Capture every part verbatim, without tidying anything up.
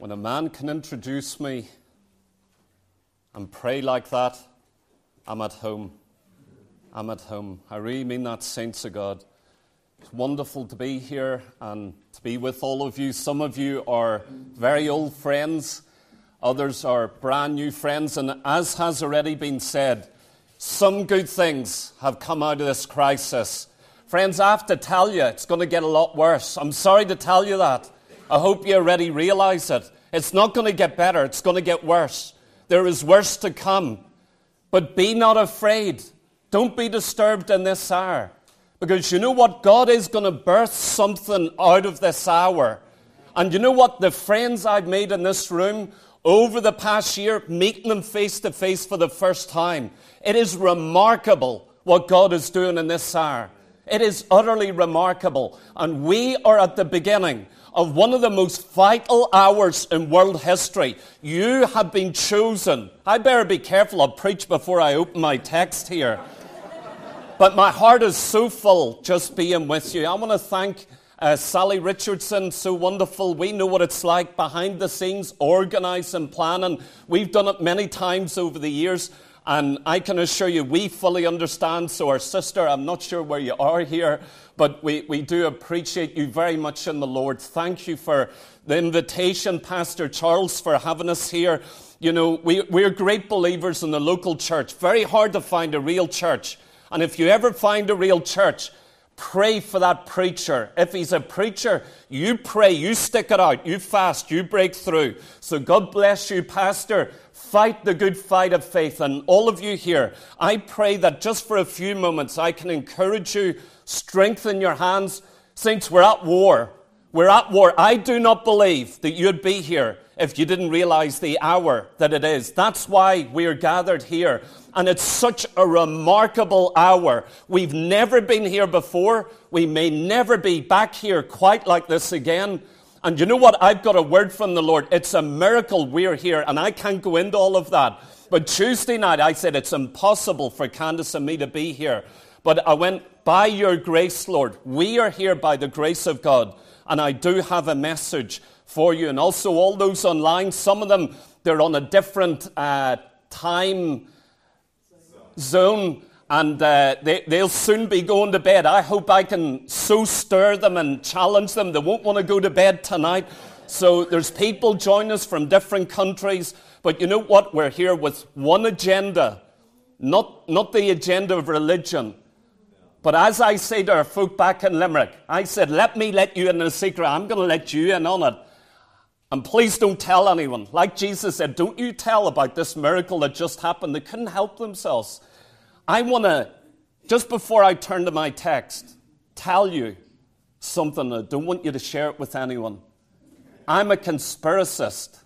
When a man can introduce me and pray like that, I'm at home. I'm at home. I really mean that, saints of God. It's wonderful to be here and to be with all of you. Some of you are very old friends. Others are brand new friends. And as has already been said, some good things have come out of this crisis. Friends, I have to tell you, it's going to get a lot worse. I'm sorry to tell you that. I hope you already realize it. It's not going to get better. It's going to get worse. There is worse to come. But be not afraid. Don't be disturbed in this hour. Because you know what? God is going to birth something out of this hour. And you know what? The friends I've made in this room over the past year, meeting them face to face for the first time, it is remarkable what God is doing in this hour. It is utterly remarkable. And we are at the beginning of one of the most vital hours in world history. You have been chosen. I better be careful. I'll preach before I open my text here. But my heart is so full just being with you. I want to thank uh, Sally Richardson, so wonderful. We know what it's like behind the scenes, organising, planning. We've done it many times over the years. And I can assure you, we fully understand. So our sister, I'm not sure where you are here, but we, we do appreciate you very much in the Lord. Thank you for the invitation, Pastor Charles, for having us here. You know, we, we're great believers in the local church. Very hard to find a real church. And if you ever find a real church, pray for that preacher. If he's a preacher, you pray, you stick it out, you fast, you break through. So God bless you, Pastor. Fight the good fight of faith. And all of you here, I pray that just for a few moments I can encourage you, strengthen your hands. Saints, we're at war. We're at war. I do not believe that you'd be here if you didn't realize the hour that it is. That's why we're gathered here. And it's such a remarkable hour. We've never been here before. We may never be back here quite like this again. And you know what? I've got a word from the Lord. It's a miracle we're here, and I can't go into all of that. But Tuesday night, I said it's impossible for Candace and me to be here. But I went, by your grace, Lord, we are here by the grace of God. And I do have a message for you. And also all those online, some of them, they're on a different uh, time zone. And uh, they, they'll soon be going to bed. I hope I can so stir them and challenge them. They won't want to go to bed tonight. So there's people joining us from different countries. But you know what? We're here with one agenda. Not, not the agenda of religion. But as I say to our folk back in Limerick, I said, let me let you in a secret. I'm going to let you in on it. And please don't tell anyone. Like Jesus said, don't you tell about this miracle that just happened. They couldn't help themselves. I want to, just before I turn to my text, tell you something. I don't want you to share it with anyone. I'm a conspiracist.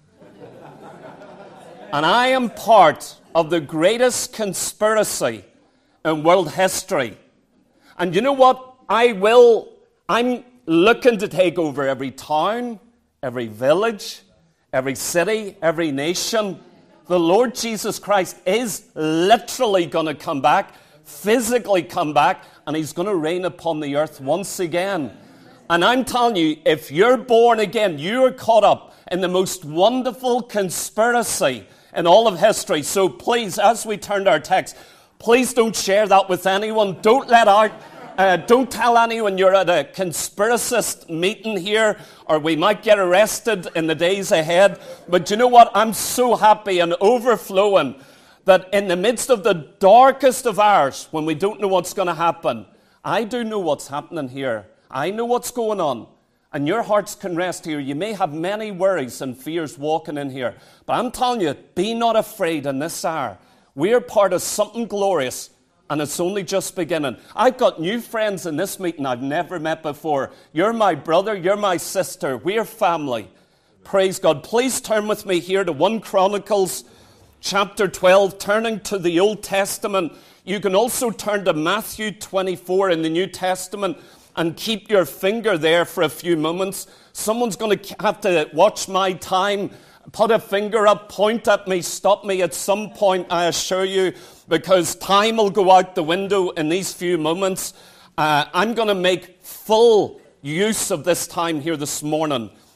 And I am part of the greatest conspiracy in world history. And you know what? I will, I'm looking to take over every town, every village, every city, every nation. The Lord Jesus Christ is literally going to come back, physically come back, and he's going to reign upon the earth once again. And I'm telling you, if you're born again, you are caught up in the most wonderful conspiracy in all of history. So please, as we turn to our text, please don't share that with anyone. Don't let out, uh, don't tell anyone you're at a conspiracist meeting here, or we might get arrested in the days ahead. But you know what? I'm so happy and overflowing that in the midst of the darkest of hours, when we don't know what's going to happen, I do know what's happening here. I know what's going on. And your hearts can rest here. You may have many worries and fears walking in here. But I'm telling you, be not afraid in this hour. We're part of something glorious, and it's only just beginning. I've got new friends in this meeting I've never met before. You're my brother, you're my sister. We're family. Praise God. Please turn with me here to First Chronicles chapter twelve, turning to the Old Testament. You can also turn to Matthew twenty-four in the New Testament and keep your finger there for a few moments. Someone's going to have to watch my time. Put a finger up, point at me, stop me at some point, I assure you, because time will go out the window in these few moments. Uh, I'm going to make full use of this time here this morning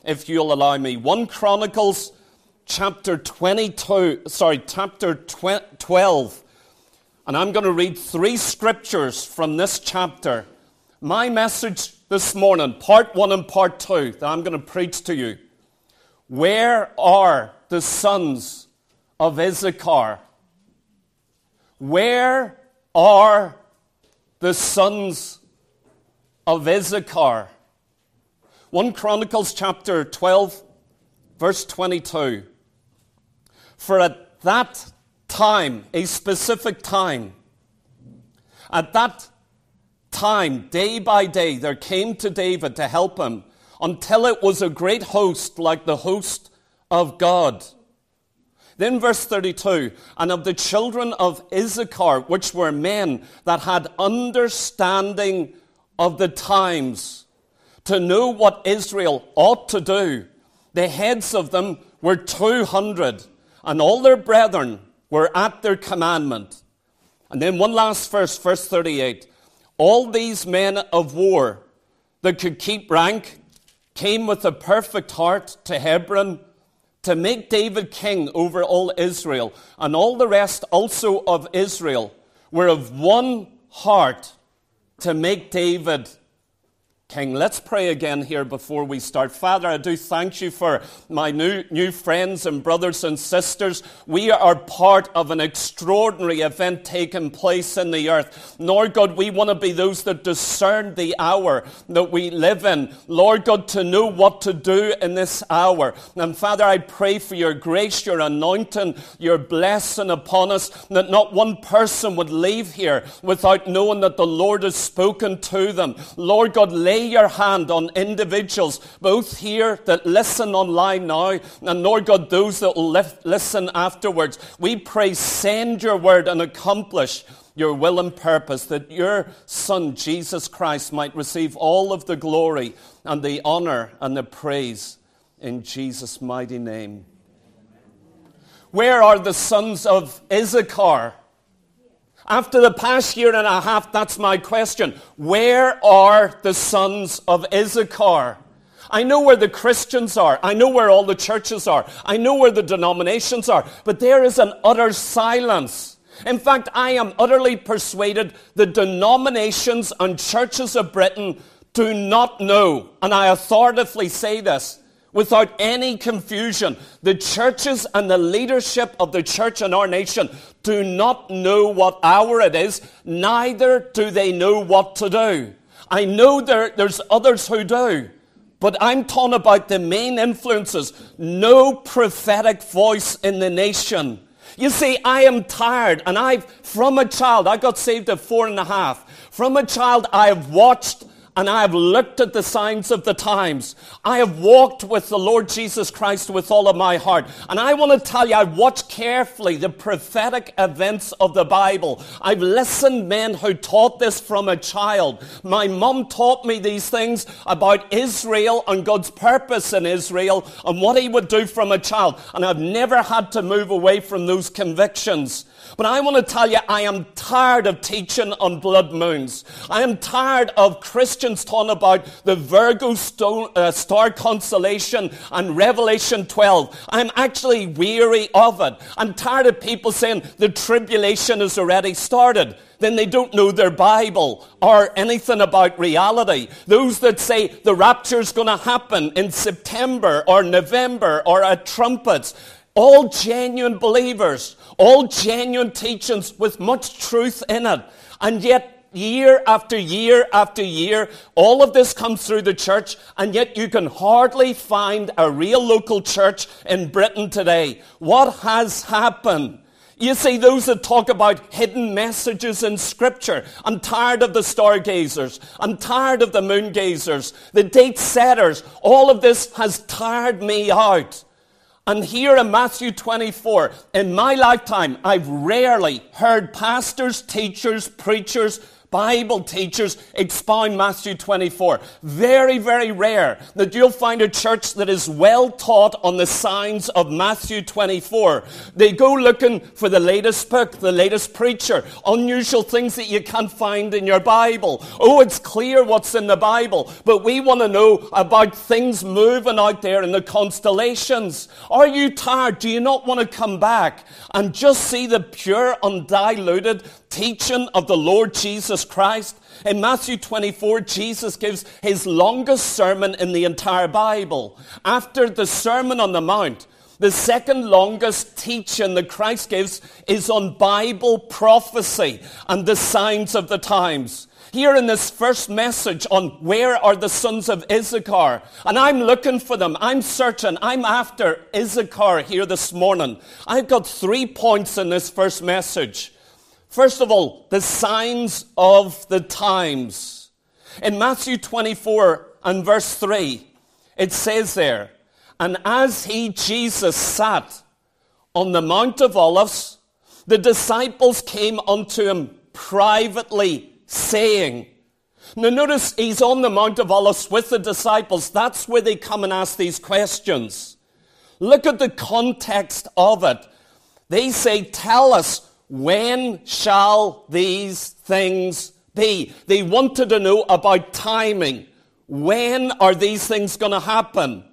if you'll allow me. First Chronicles chapter twenty-two, sorry, chapter twelve. And I'm going to read three scriptures from this chapter. My message this morning, part one and part two, that I'm going to preach to you. Where are the sons of Issachar? Where are the sons of Issachar? First Chronicles chapter twelve, verse twenty-two. For at that time, a specific time, at that time, day by day, there came to David to help him, until it was a great host like the host of God. Then verse thirty-two, and of the children of Issachar, which were men that had understanding of the times, to know what Israel ought to do, the heads of them were two hundred, and all their brethren were at their commandment. And then one last verse, verse thirty-eight. All these men of war that could keep rank came with a perfect heart to Hebron to make David king over all Israel. And all the rest also of Israel were of one heart to make David king. Let's pray again here before we start. Father, I do thank you for my new, new friends and brothers and sisters. We are part of an extraordinary event taking place in the earth. Lord God, we want to be those that discern the hour that we live in. Lord God, to know what to do in this hour. And Father, I pray for your grace, your anointing, your blessing upon us, that not one person would leave here without knowing that the Lord has spoken to them. Lord God, lay your hand on individuals, both here that listen online now, and Lord God, those that will listen afterwards. We pray, send your word and accomplish your will and purpose, that your Son, Jesus Christ, might receive all of the glory and the honor and the praise in Jesus' mighty name. Where are the sons of Issachar? After the past year and a half, that's my question. Where are the sons of Issachar? I know where the Christians are. I know where all the churches are. I know where the denominations are. But there is an utter silence. In fact, I am utterly persuaded the denominations and churches of Britain do not know, and I authoritatively say this, without any confusion, the churches and the leadership of the church in our nation do not know what hour it is, neither do they know what to do. I know there, there's others who do, but I'm talking about the main influences. No prophetic voice in the nation. You see, I am tired, and I've, from a child, I got saved at four and a half. From a child, I have watched and I have looked at the signs of the times. I have walked with the Lord Jesus Christ with all of my heart. And I want to tell you, I've watched carefully the prophetic events of the Bible. I've listened to men who taught this from a child. My mum taught me these things about Israel and God's purpose in Israel and what he would do from a child. And I've never had to move away from those convictions. But I want to tell you, I am tired of teaching on blood moons. I am tired of Christians talking about the Virgo stone, uh, star constellation and Revelation twelve. I'm actually weary of it. I'm tired of people saying the tribulation has already started. Then they don't know their Bible or anything about reality. Those that say the rapture is going to happen in September or November or at trumpets. All genuine believers, all genuine teachings with much truth in it. And yet, year after year after year, all of this comes through the church, and yet you can hardly find a real local church in Britain today. What has happened? You see, those that talk about hidden messages in Scripture. I'm tired of the stargazers. I'm tired of the moon gazers, the date setters. All of this has tired me out. And here in Matthew twenty-four, in my lifetime, I've rarely heard pastors, teachers, preachers Bible teachers expound Matthew twenty-four. Very, very rare that you'll find a church that is well taught on the signs of Matthew twenty-four. They go looking for the latest book, the latest preacher, unusual things that you can't find in your Bible. Oh, it's clear what's in the Bible, but we want to know about things moving out there in the constellations. Are you tired? Do you not want to come back and just see the pure, undiluted teaching of the Lord Jesus Christ? In Matthew twenty-four, Jesus gives his longest sermon in the entire Bible. After the Sermon on the Mount, the second longest teaching that Christ gives is on Bible prophecy and the signs of the times. Here in this first message on where are the sons of Issachar, and I'm looking for them, I'm searching, I'm after Issachar here this morning. I've got three points in this first message. First of all, the signs of the times. In Matthew twenty-four and verse three, it says there, and as he, Jesus, sat on the Mount of Olives, the disciples came unto him privately, saying. Now notice he's on the Mount of Olives with the disciples. That's where they come and ask these questions. Look at the context of it. They say, tell us, when shall these things be? They wanted to know about timing. When are these things going to happen?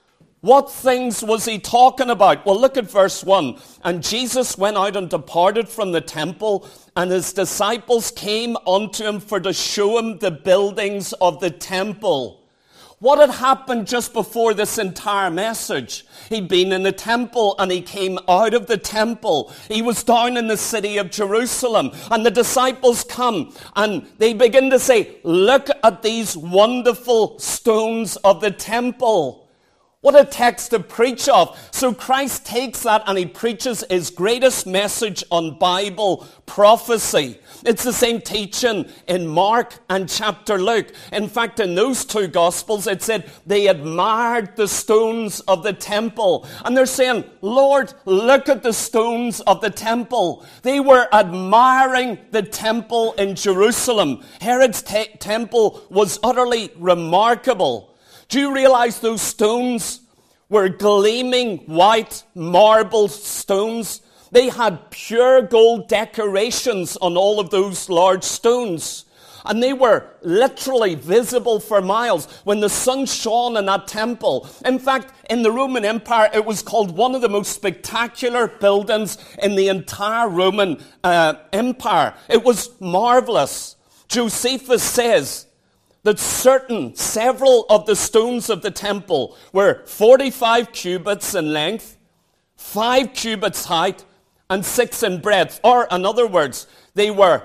What things was he talking about? Well, look at verse one. And Jesus went out and departed from the temple, and his disciples came unto him for to show him the buildings of the temple. What had happened just before this entire message? He'd been in the temple and he came out of the temple. He was down in the city of Jerusalem, and the disciples come and they begin to say, look at these wonderful stones of the temple. What a text to preach of. So Christ takes that and he preaches his greatest message on Bible prophecy. It's the same teaching in Mark and chapter Luke. In fact, in those two Gospels, it said they admired the stones of the temple. And they're saying, Lord, look at the stones of the temple. They were admiring the temple in Jerusalem. Herod's te- temple was utterly remarkable. Do you realize those stones were gleaming white marble stones? They had pure gold decorations on all of those large stones. And they were literally visible for miles when the sun shone in that temple. In fact, in the Roman Empire, it was called one of the most spectacular buildings in the entire Roman uh, Empire. It was marvelous. Josephus says that certain, several of the stones of the temple were forty-five cubits in length, five cubits height, and six in breadth. Or, in other words, they were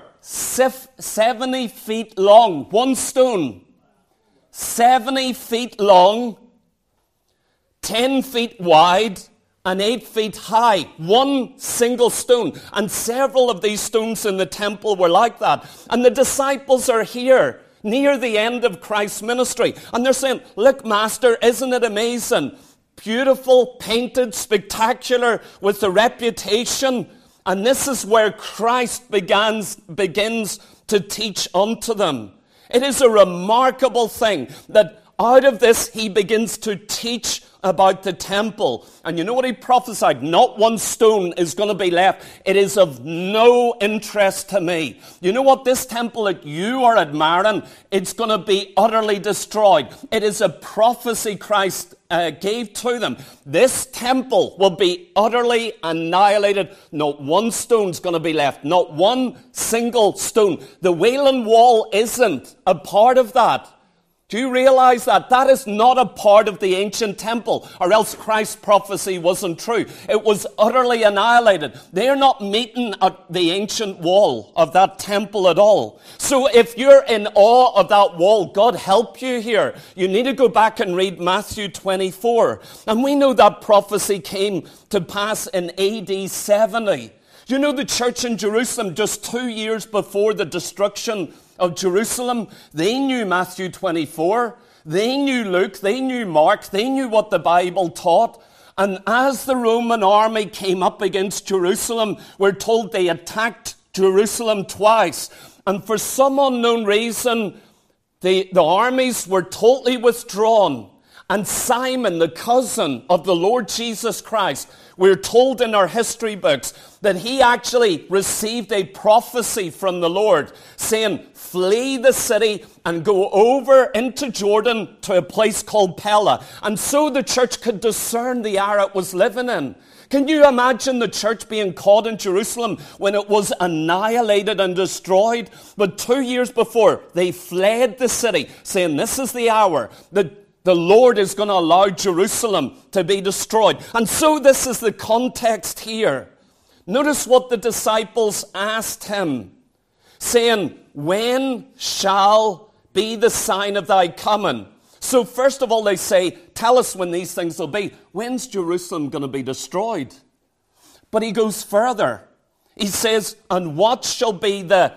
seventy feet long. One stone, seventy feet long, ten feet wide, and eight feet high. One single stone. And several of these stones in the temple were like that. And the disciples are here near the end of Christ's ministry. And they're saying, look, Master, isn't it amazing? Beautiful, painted, spectacular, with a reputation. And this is where Christ begins, begins to teach unto them. It is a remarkable thing that out of this he begins to teach about the temple. And you know what he prophesied? Not one stone is going to be left. It is of no interest to me. You know what? This temple that you are admiring, it's going to be utterly destroyed. It is a prophecy Christ uh, gave to them. This temple will be utterly annihilated. Not one stone's going to be left. Not one single stone. The Wailing Wall isn't a part of that. Do you realize that? That is not a part of the ancient temple, or else Christ's prophecy wasn't true. It was utterly annihilated. They're not meeting at the ancient wall of that temple at all. So if you're in awe of that wall, God help you here. You need to go back and read Matthew twenty-four. And we know that prophecy came to pass in A D seventy. You know, the church in Jerusalem, just two years before the destruction of Jerusalem, they knew Matthew twenty-four, they knew Luke, they knew Mark, they knew what the Bible taught. And as the Roman army came up against Jerusalem, we're told they attacked Jerusalem twice. And for some unknown reason, the, the armies were totally withdrawn. And Simon, the cousin of the Lord Jesus Christ, we're told in our history books that he actually received a prophecy from the Lord saying, flee the city and go over into Jordan to a place called Pella. And so the church could discern the era it was living in. Can you imagine the church being caught in Jerusalem when it was annihilated and destroyed? But two years before, they fled the city, saying, this is the hour that the Lord is going to allow Jerusalem to be destroyed. And so this is the context here. Notice what the disciples asked him, saying, when shall be the sign of thy coming? So first of all, they say, tell us when these things will be. When's Jerusalem going to be destroyed? But he goes further. He says, and what shall be the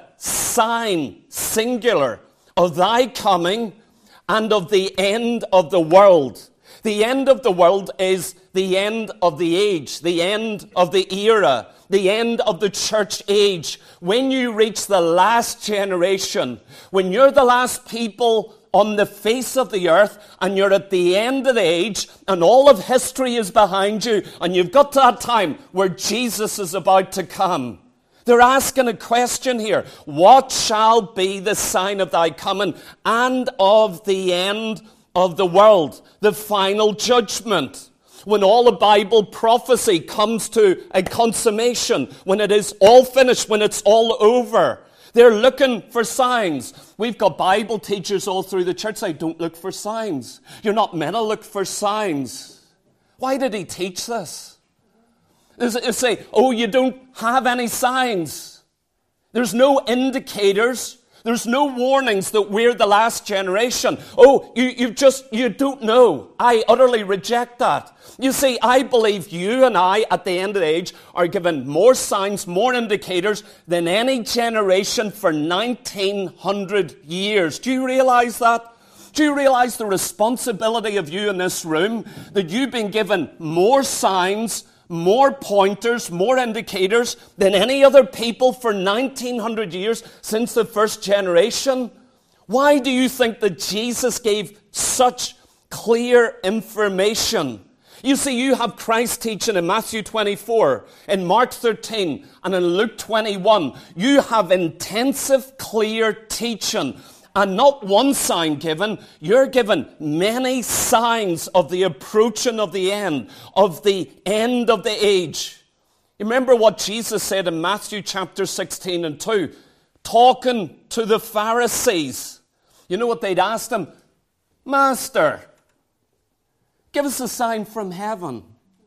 sign, singular, of thy coming and of the end of the world? The end of the world is the end of the age, the end of the era, the end of the church age. When you reach the last generation, when you're the last people on the face of the earth, and you're at the end of the age, and all of history is behind you, and you've got to that time where Jesus is about to come. They're asking a question here. What shall be the sign of thy coming and of the end of the world? The final judgment. When all the Bible prophecy comes to a consummation, when it is all finished, when it's all over. They're looking for signs. We've got Bible teachers all through the church say, don't look for signs. You're not meant to look for signs. Why did he teach this? They say, oh, you don't have any signs. There's no indicators. There's no warnings that we're the last generation. Oh, you, you just, you don't know. I utterly reject that. You see, I believe you and I, at the end of the age, are given more signs, more indicators than any generation for nineteen hundred years. Do you realize that? Do you realize the responsibility of you in this room? That you've been given more signs, more pointers, more indicators than any other people for nineteen hundred years since the first generation? Why do you think that Jesus gave such clear information? You see, you have Christ teaching in Matthew twenty-four, in Mark thirteen, and in Luke twenty-one. You have intensive, clear teaching. And not one sign given, you're given many signs of the approaching of the end, of the end of the age. You remember what Jesus said in Matthew chapter sixteen and two, talking to the Pharisees. You know what they'd asked him? Master, give us a sign from heaven.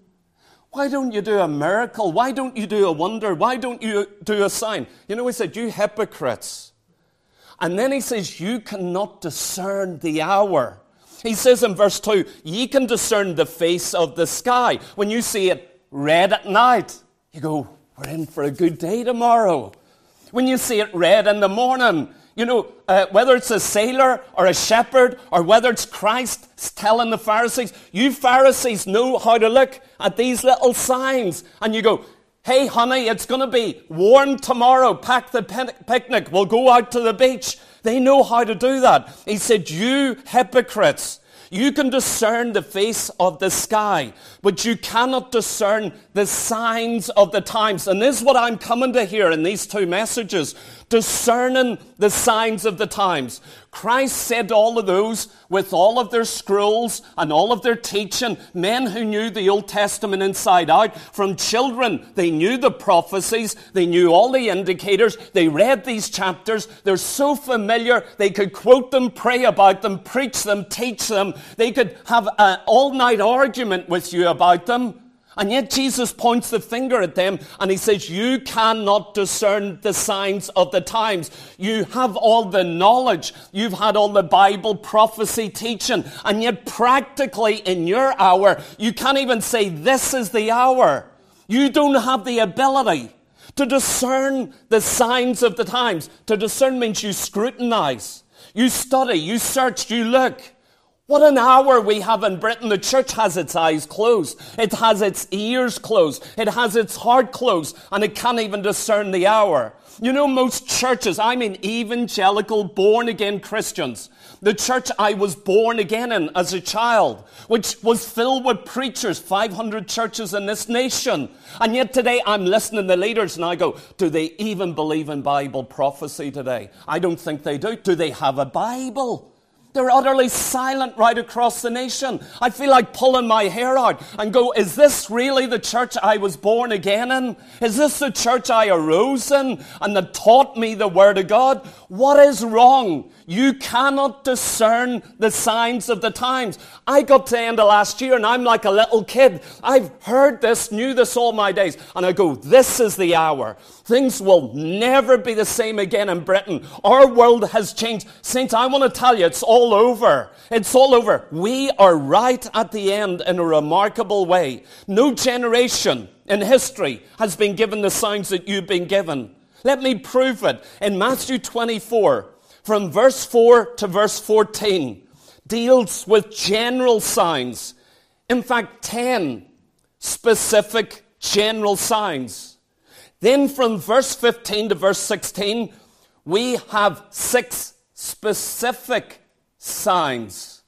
Why don't you do a miracle? Why don't you do a wonder? Why don't you do a sign? You know, he said, you hypocrites. And then he says, you cannot discern the hour. He says in verse two, ye can discern the face of the sky. When you see it red at night, you go, we're in for a good day tomorrow. When you see it red in the morning, you know, uh, whether it's a sailor or a shepherd or whether it's Christ telling the Pharisees, you Pharisees know how to look at these little signs. And you go, hey, honey, it's going to be warm tomorrow. Pack the picnic. We'll go out to the beach. They know how to do that. He said, you hypocrites, you can discern the face of the sky, but you cannot discern the signs of the times. And this is what I'm coming to here in these two messages. Discerning the signs of the times. Christ said all of those with all of their scrolls and all of their teaching, men who knew the Old Testament inside out. From children, they knew the prophecies, they knew all the indicators, they read these chapters, they're so familiar, they could quote them, pray about them, preach them, teach them, they could have an all-night argument with you about them. And yet Jesus points the finger at them and he says, you cannot discern the signs of the times. You have all the knowledge. You've had all the Bible prophecy teaching. And yet practically in your hour, you can't even say this is the hour. You don't have the ability to discern the signs of the times. To discern means you scrutinize, you study, you search, you look. What an hour we have in Britain. The church has its eyes closed. It has its ears closed. It has its heart closed. And it can't even discern the hour. You know, most churches, I mean evangelical, born-again Christians, the church I was born again in as a child, which was filled with preachers, five hundred churches in this nation. And yet today I'm listening to leaders and I go, do they even believe in Bible prophecy today? I don't think they do. Do they have a Bible? They're utterly silent right across the nation. I feel like pulling my hair out and go, is this really the church I was born again in? Is this the church I arose in and that taught me the Word of God? What is wrong? You cannot discern the signs of the times. I got to the end of last year and I'm like a little kid. I've heard this, knew this all my days. And I go, this is the hour. Things will never be the same again in Britain. Our world has changed. Saints, I want to tell you, it's all over. It's all over. We are right at the end in a remarkable way. No generation in history has been given the signs that you've been given. Let me prove it. In Matthew twenty-four, from verse four to verse fourteen, deals with general signs. In fact, ten specific general signs. Then from verse fifteen to verse sixteen, we have six specific signs.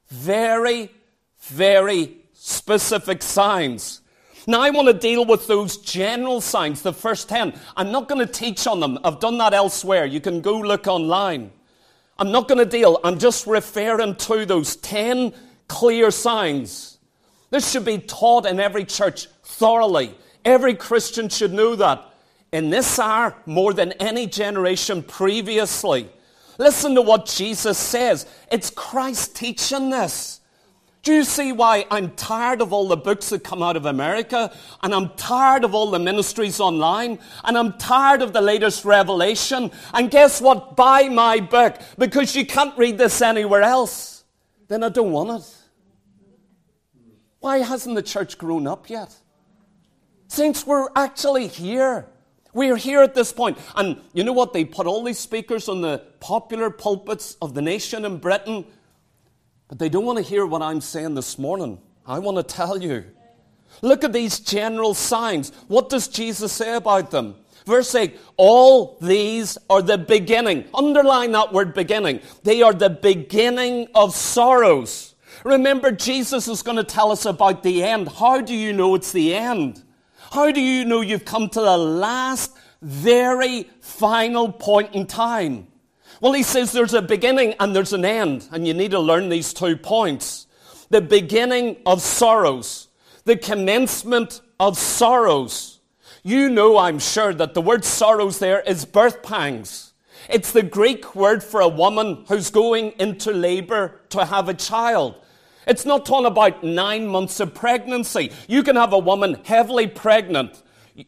Very, very specific signs. Now I want to deal with those general signs, the first ten. I'm not going to teach on them. I've done that elsewhere. You can go look online. I'm not going to deal. I'm just referring to those ten clear signs. This should be taught in every church thoroughly. Every Christian should know that. In this hour, more than any generation previously. Listen to what Jesus says. It's Christ teaching this. Do you see why I'm tired of all the books that come out of America? And I'm tired of all the ministries online? And I'm tired of the latest revelation? And guess what? Buy my book, because you can't read this anywhere else. Then I don't want it. Why hasn't the church grown up yet? Saints, we're actually here. We're here at this point. And you know what? They put all these speakers on the popular pulpits of the nation in Britain. But they don't want to hear what I'm saying this morning. I want to tell you. Look at these general signs. What does Jesus say about them? Verse eight, all these are the beginning. Underline that word beginning. They are the beginning of sorrows. Remember, Jesus is going to tell us about the end. How do you know it's the end? How do you know you've come to the last, very final point in time? Well, he says there's a beginning and there's an end, and you need to learn these two points. The beginning of sorrows, the commencement of sorrows. You know, I'm sure, that the word sorrows there is birth pangs. It's the Greek word for a woman who's going into labor to have a child. It's not talking about nine months of pregnancy. You can have a woman heavily pregnant.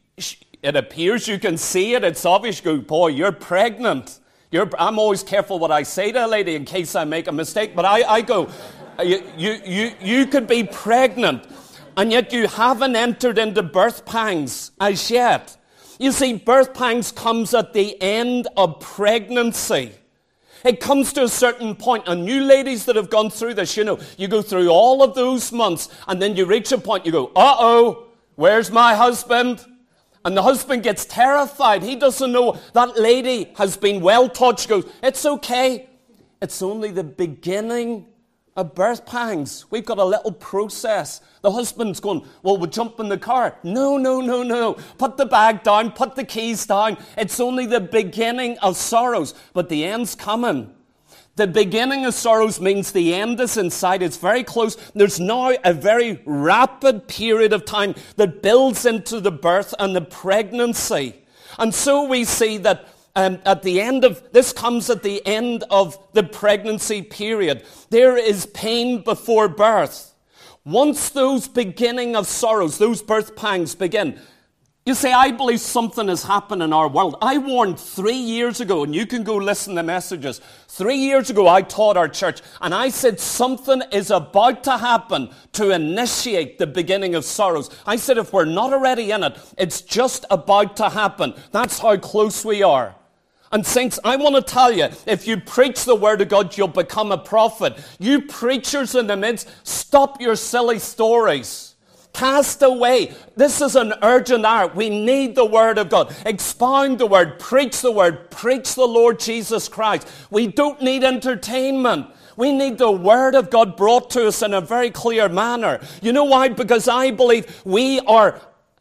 It appears you can see it. It's obvious. You go, boy, you're pregnant. You're, I'm always careful what I say to a lady in case I make a mistake. But I, I go, you, you, you, you could be pregnant, and yet you haven't entered into birth pangs as yet. You see, birth pangs comes at the end of pregnancy. It comes to a certain point, and you ladies that have gone through this, you know, you go through all of those months, and then you reach a point, you go, uh-oh, where's my husband? And the husband gets terrified. He doesn't know that lady has been well taught. She goes, it's okay. It's only the beginning of birth pangs. We've got a little process. The husband's going, well, we'll jump in the car. No, no, no, no. Put the bag down. Put the keys down. It's only the beginning of sorrows. But the end's coming. The beginning of sorrows means the end is in sight. It's very close. There's now a very rapid period of time that builds into the birth and the pregnancy. And so we see that um, at the end of, this comes at the end of the pregnancy period. There is pain before birth. Once those beginning of sorrows, those birth pangs begin, you say, I believe something has happened in our world. I warned three years ago, and you can go listen to messages. Three years ago, I taught our church, and I said something is about to happen to initiate the beginning of sorrows. I said if we're not already in it, it's just about to happen. That's how close we are. And saints, I want to tell you, if you preach the word of God, you'll become a prophet. You preachers in the midst, stop your silly stories. Cast away. This is an urgent hour. We need the word of God. Expound the word. Preach the word. Preach the Lord Jesus Christ. We don't need entertainment. We need the word of God brought to us in a very clear manner. You know why? Because I believe we are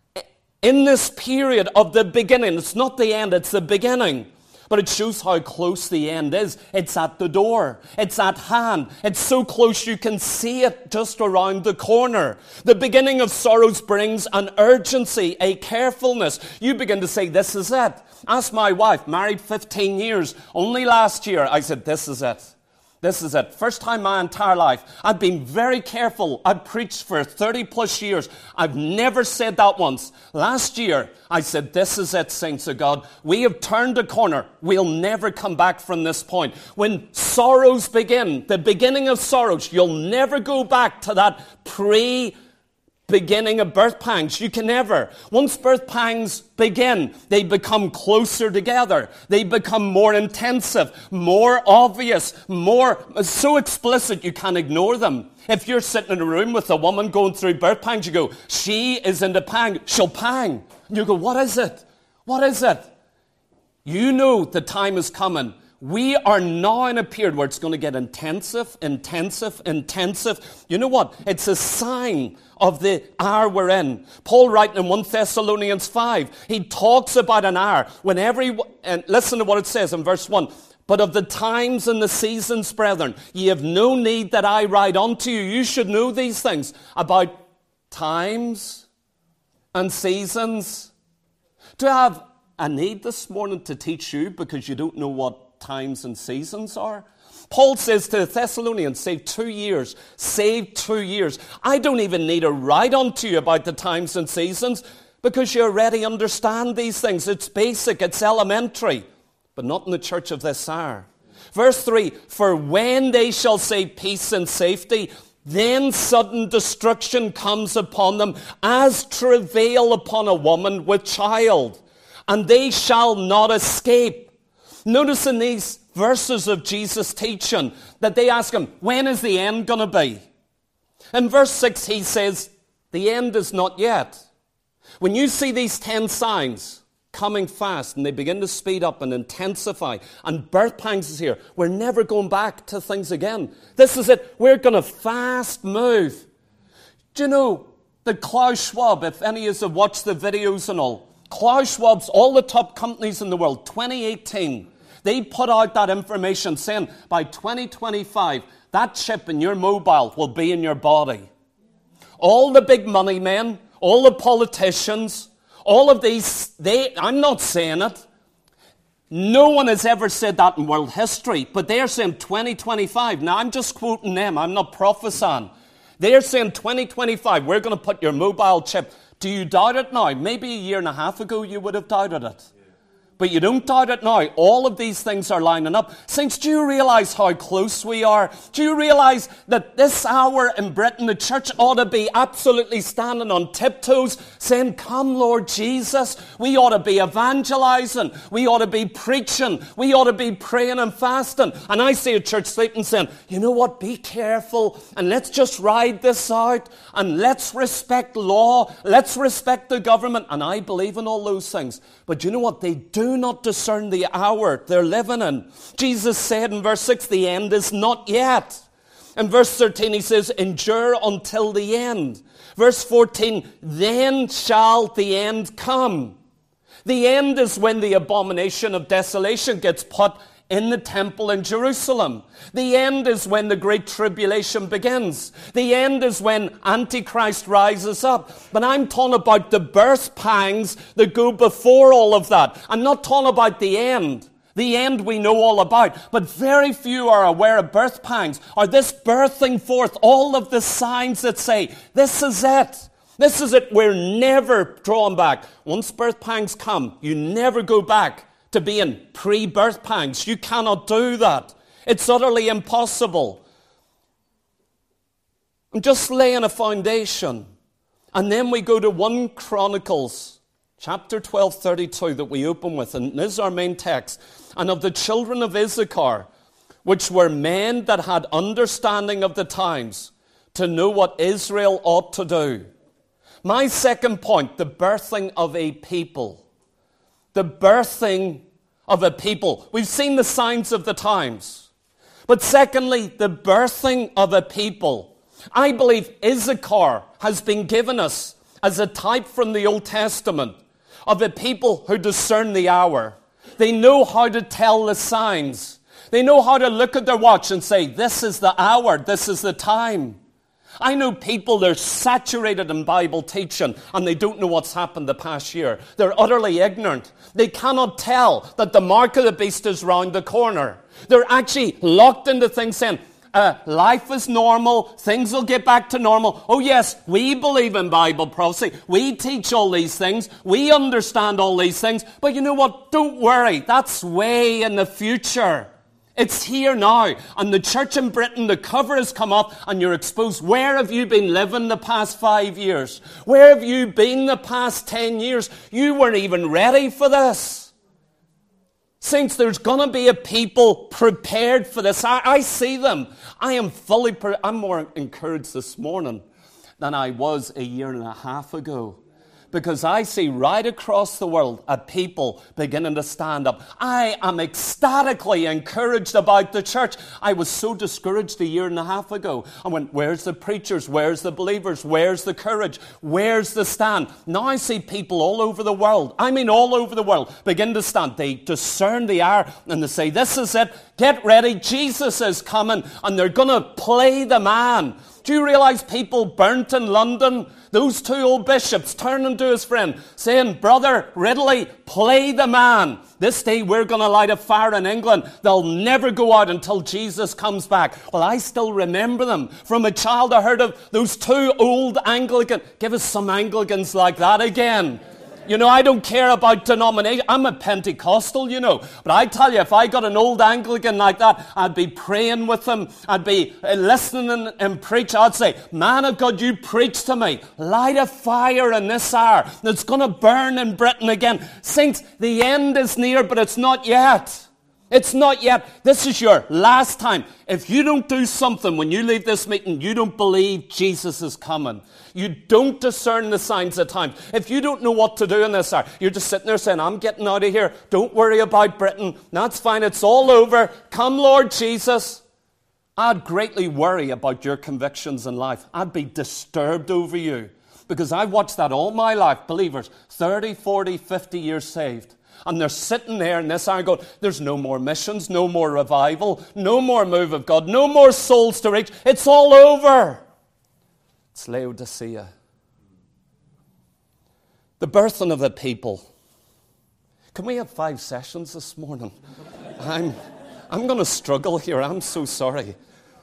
in this period of the beginning. It's not the end, it's the beginning. But it shows how close the end is. It's at the door. It's at hand. It's so close you can see it just around the corner. The beginning of sorrows brings an urgency, a carefulness. You begin to say, this is it. Ask my wife, married fifteen years. Only last year I said, this is it. This is it. First time in my entire life. I've been very careful. I've preached for thirty plus years. I've never said that once. Last year, I said, this is it, saints of God. We have turned a corner. We'll never come back from this point. When sorrows begin, the beginning of sorrows, you'll never go back to that pre beginning of birth pangs. You can never. Once birth pangs begin, they become closer together. They become more intensive, more obvious, more so explicit you can't ignore them. If you're sitting in a room with a woman going through birth pangs, you go, she is in the pang, she'll pang. And you go, what is it? What is it? You know the time is coming. We are now in a period where it's going to get intensive, intensive, intensive. You know what? It's a sign of the hour we're in. Paul writing in First Thessalonians five, he talks about an hour when every, and listen to what it says in verse one. But of the times and the seasons, brethren, ye have no need that I write unto you. You should know these things about times and seasons. Do I have a need this morning to teach you because you don't know what times and seasons are? Paul says to the Thessalonians, save two years, save two years. I don't even need to write unto you about the times and seasons because you already understand these things. It's basic, it's elementary, but not in the church of this hour. Verse three, for when they shall say peace and safety, then sudden destruction comes upon them as travail upon a woman with child, and they shall not escape. Notice in these verses of Jesus' teaching that they ask him, when is the end going to be? In verse six he says, the end is not yet. When you see these ten signs coming fast and they begin to speed up and intensify and birth pangs is here, we're never going back to things again. This is it. We're going to fast move. Do you know that Klaus Schwab, if any of you have watched the videos and all, Klaus Schwab's, all the top companies in the world, twenty eighteen, they put out that information saying by twenty twenty-five, that chip in your mobile will be in your body. All the big money men, all the politicians, all of these, they, I'm not saying it. No one has ever said that in world history, but they're saying twenty twenty-five. Now, I'm just quoting them. I'm not prophesying. They're saying twenty twenty-five, we're going to put your mobile chip. Do you doubt it now? Maybe a year and a half ago you would have doubted it. But you don't doubt it now. All of these things are lining up. Saints, do you realize how close we are? Do you realize that this hour in Britain, the church ought to be absolutely standing on tiptoes, saying, come, Lord Jesus. We ought to be evangelizing. We ought to be preaching. We ought to be praying and fasting. And I see a church sleeping saying, you know what, be careful and let's just ride this out and let's respect law. Let's respect the government. And I believe in all those things. But you know what? They do not discern the hour they're living in. Jesus said in verse six, the end is not yet. In verse thirteen, he says, endure until the end. Verse fourteen, then shall the end come. The end is when the abomination of desolation gets put in the temple in Jerusalem. The end is when the great tribulation begins. The end is when Antichrist rises up. But I'm talking about the birth pangs that go before all of that. I'm not talking about the end. The end we know all about. But very few are aware of birth pangs, or this birthing forth all of the signs that say, this is it. This is it. We're never drawn back. Once birth pangs come, you never go back to being pre-birth pangs. You cannot do that. It's utterly impossible. I'm just laying a foundation. And then we go to First Chronicles chapter twelve, thirty-two that we open with, and this is our main text. And of the children of Issachar, which were men that had understanding of the times, to know what Israel ought to do. My second point, the birthing of a people. The birthing of a people. We've seen the signs of the times. But secondly, the birthing of a people. I believe Issachar has been given us as a type from the Old Testament of a people who discern the hour. They know how to tell the signs. They know how to look at their watch and say, this is the hour, this is the time. I know people, they're saturated in Bible teaching and they don't know what's happened the past year. They're utterly ignorant. They cannot tell that the mark of the beast is round the corner. They're actually locked into things saying, uh, life is normal, things will get back to normal. Oh yes, we believe in Bible prophecy. We teach all these things. We understand all these things. But you know what? Don't worry. That's way in the future. It's here now. And the church in Britain, the cover has come up and you're exposed. Where have you been living the past five years? Where have you been the past ten years? You weren't even ready for this. Saints, there's going to be a people prepared for this. I, I see them. I am fully, pre- I'm more encouraged this morning than I was a year and a half ago. Because I see right across the world a people beginning to stand up. I am ecstatically encouraged about the church. I was so discouraged a year and a half ago. I went, where's the preachers? Where's the believers? Where's the courage? Where's the stand? Now I see people all over the world, I mean all over the world, begin to stand. They discern the hour and they say, this is it. Get ready. Jesus is coming. And they're going to play the man. Do you realize people burnt in London? Those two old bishops turning to his friend, saying, Brother Ridley, play the man. This day we're going to light a fire in England. They'll never go out until Jesus comes back. Well, I still remember them. From a child I heard of those two old Anglican. Give us some Anglicans like that again. You know, I don't care about denomination. I'm a Pentecostal, you know. But I tell you, if I got an old Anglican like that, I'd be praying with them. I'd be listening and, and preach. I'd say, man of God, you preach to me. Light a fire in this hour that's going to burn in Britain again. Saints, the end is near, but it's not yet. It's not yet. This is your last time. If you don't do something when you leave this meeting, you don't believe Jesus is coming. You don't discern the signs of times. If you don't know what to do in this hour, you're just sitting there saying, I'm getting out of here. Don't worry about Britain. That's fine. It's all over. Come, Lord Jesus. I'd greatly worry about your convictions in life. I'd be disturbed over you because I've watched that all my life. Believers, thirty, forty, fifty years saved. And they're sitting there in this hour going, there's no more missions, no more revival, no more move of God, no more souls to reach. It's all over. It's Laodicea. The birthing of the people. Can we have five sessions this morning? I'm, I'm going to struggle here. I'm so sorry.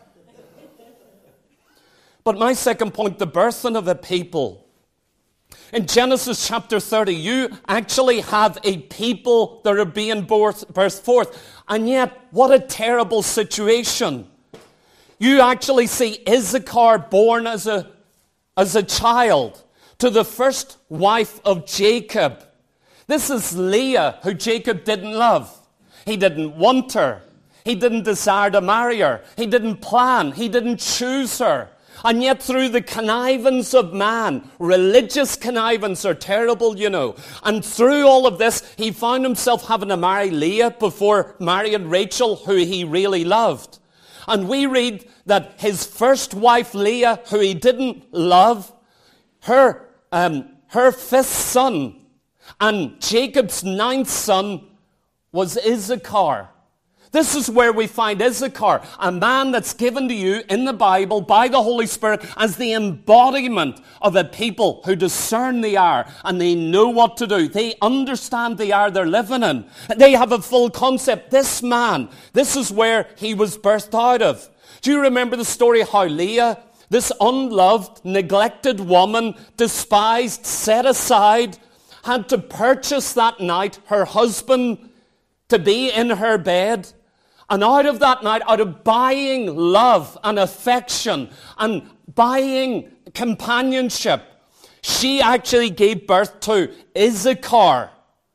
But my second point, the birthing of a people. In Genesis chapter thirty, you actually have a people that are being birthed forth. And yet, what a terrible situation. You actually see Issachar born as a, as a child to the first wife of Jacob. This is Leah, who Jacob didn't love. He didn't want her. He didn't desire to marry her. He didn't plan. He didn't choose her. And yet through the connivance of man, religious connivance are terrible, you know. And through all of this, he found himself having to marry Leah before marrying Rachel, who he really loved. And we read that his first wife, Leah, who he didn't love, her, um, her fifth son and Jacob's ninth son was Issachar. This is where we find Issachar, a man that's given to you in the Bible by the Holy Spirit as the embodiment of a people who discern the hour and they know what to do. They understand the hour they're living in. They have a full concept. This man, this is where he was birthed out of. Do you remember the story how Leah, this unloved, neglected woman, despised, set aside, had to purchase that night her husband to be in her bed? And out of that night, out of buying love and affection and buying companionship, She actually gave birth to Issachar.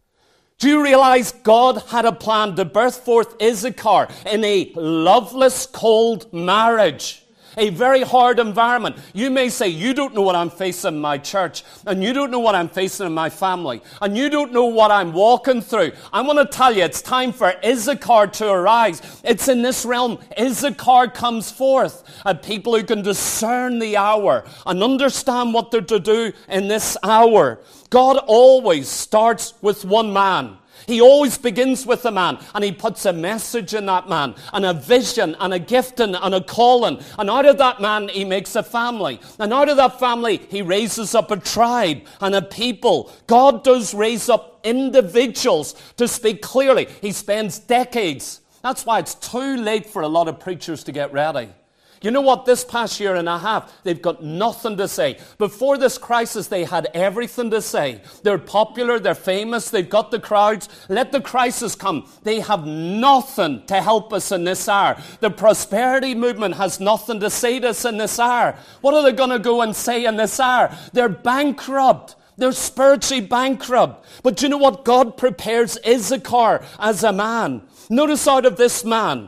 Do you realize God had a plan to birth forth Issachar in a loveless, cold marriage? A very hard environment. You may say, you don't know what I'm facing in my church, and you don't know what I'm facing in my family, and you don't know what I'm walking through. I want to tell you, it's time for Issachar to arise. It's in this realm. Issachar comes forth, a people who can discern the hour and understand what they're to do in this hour. God always starts with one man. He always begins with a man, and he puts a message in that man, and a vision, and a gifting, and a calling. And out of that man, he makes a family. And out of that family, he raises up a tribe and a people. God does raise up individuals to speak clearly. He spends decades. That's why it's too late for a lot of preachers to get ready. You know what? This past year and a half, they've got nothing to say. Before this crisis, they had everything to say. They're popular, they're famous, they've got the crowds. Let the crisis come. They have nothing to help us in this hour. The prosperity movement has nothing to say to us in this hour. What are they going to go and say in this hour? They're bankrupt. They're spiritually bankrupt. But you know what? God prepares Issachar as a man. Notice out of this man,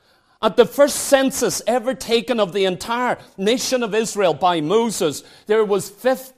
at the first census ever taken of the entire nation of Israel by Moses, there was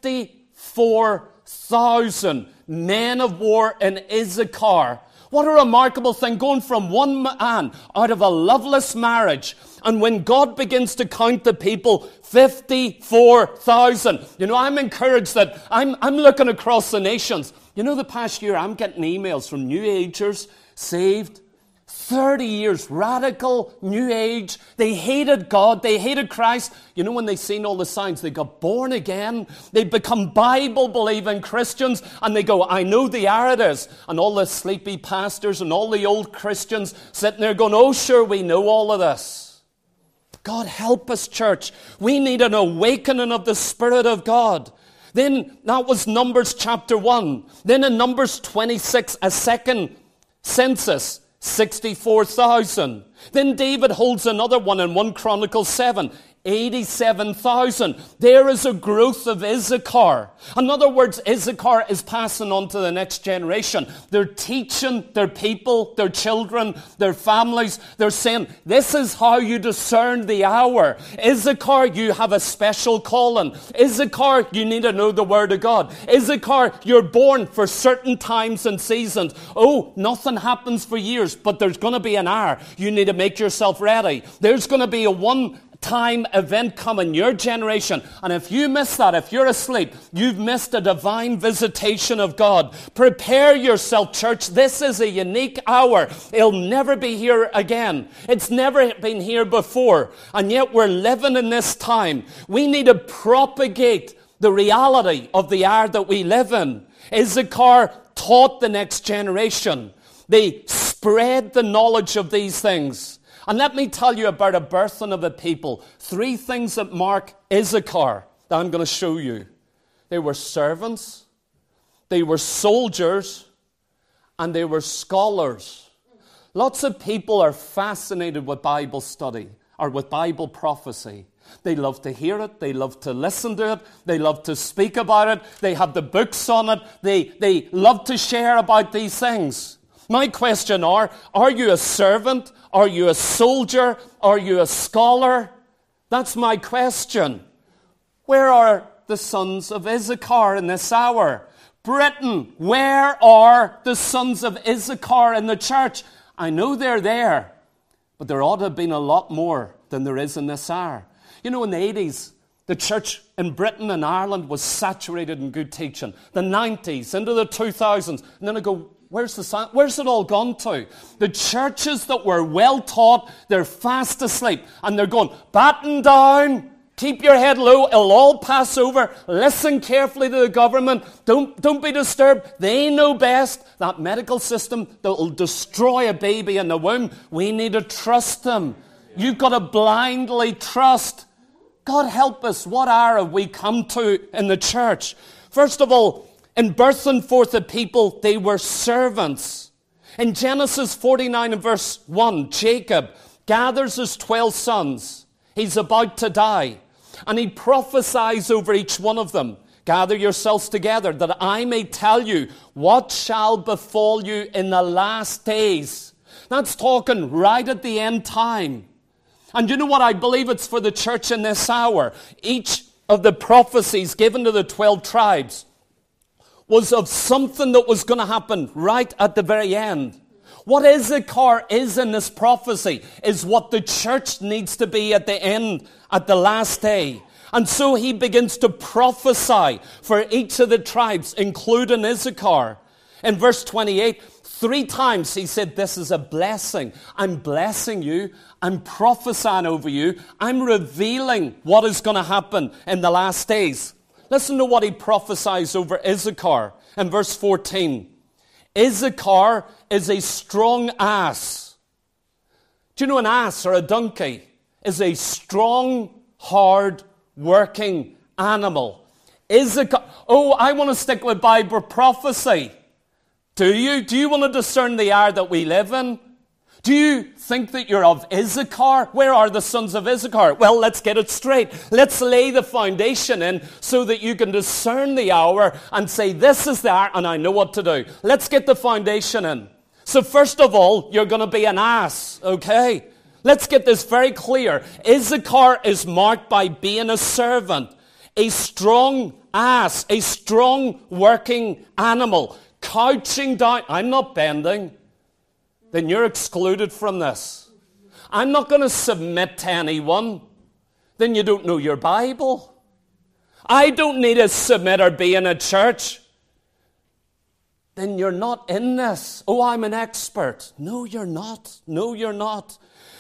fifty-four thousand men of war in Issachar. What a remarkable thing, going from one man out of a loveless marriage. And when God begins to count the people, fifty-four thousand. You know, I'm encouraged that I'm, I'm looking across the nations. You know, the past year I'm getting emails from New Agers, saved, thirty years, radical, New Age. They hated God. They hated Christ. You know, when they seen all the signs, they got born again. They become Bible-believing Christians. And they go, I know the hour it is. And all the sleepy pastors and all the old Christians sitting there going, oh, sure, we know all of this. God help us, church. We need an awakening of the Spirit of God. Then, that was Numbers chapter one. Then in Numbers twenty-six, a second census, sixty-four thousand. Then David holds another one in First Chronicles seven, eighty-seven thousand. There is a growth of Issachar. In other words, Issachar is passing on to the next generation. They're teaching their people, their children, their families. They're saying, this is how you discern the hour. Issachar, you have a special calling. Issachar, you need to know the Word of God. Issachar, you're born for certain times and seasons. Oh, nothing happens for years, but there's going to be an hour. You need to make yourself ready. There's going to be a one time event coming, your generation. And if you miss that, if you're asleep, you've missed a divine visitation of God. Prepare yourself, church. This is a unique hour. It'll never be here again. It's never been here before. And yet we're living in this time. We need to propagate the reality of the hour that we live in. Issachar taught the next generation. They spread the knowledge of these things. And let me tell you about a birthing of a people. Three things that mark Issachar that I'm going to show you. They were servants, they were soldiers, and they were scholars. Lots of people are fascinated with Bible study or with Bible prophecy. They love to hear it. They love to listen to it. They love to speak about it. They have the books on it. They, they love to share about these things. My question are, are you a servant? Are you a soldier? Are you a scholar? That's my question. Where are the sons of Issachar in this hour? Britain, where are the sons of Issachar in the church? I know they're there, but there ought to have been a lot more than there is in this hour. You know, in the eighties, the church in Britain and Ireland was saturated in good teaching. The nineties, into the two thousands, and then I go, Where's the where's it all gone to? The churches that were well taught, they're fast asleep. And they're going, batten down, keep your head low, it'll all pass over. Listen carefully to the government. Don't, don't be disturbed. They know best. That medical system that will destroy a baby in the womb, we need to trust them. You've got to blindly trust. God help us. What hour have we come to in the church? First of all, in birthing forth a people, they were servants. In Genesis forty-nine and verse one, Jacob gathers his twelve sons. He's about to die. And he prophesies over each one of them. gather yourselves together, that I may tell you what shall befall you in the last days. That's talking right at the end time. And you know what? I believe it's for the church in this hour. Each of the prophecies given to the twelve tribes was of something that was going to happen right at the very end. What Issachar is in this prophecy is what the church needs to be at the end, at the last day. And so he begins to prophesy for each of the tribes, including Issachar. In verse twenty-eight, three times he said, this is a blessing. I'm blessing you. I'm prophesying over you. I'm revealing what is going to happen in the last days. Listen to what he prophesies over Issachar in verse fourteen. Issachar is a strong ass. Do you know an ass or a donkey is a strong, hard, working animal? Issachar, oh, I want to stick with Bible prophecy. Do you? Do you want to discern the hour that we live in? Do you think that you're of Issachar? Where are the sons of Issachar? Well, let's get it straight. Let's lay the foundation in so that you can discern the hour and say, this is the hour and I know what to do. Let's get the foundation in. So first of all, you're going to be an ass, okay? Let's get this very clear. Issachar is marked by being a servant, a strong ass, a strong working animal, couching down. I'm not bending. Then you're excluded from this. I'm not going to submit to anyone. Then you don't know your Bible. I don't need to submit or be in a church. Then you're not in this. Oh, I'm an expert. No, you're not. No, you're not.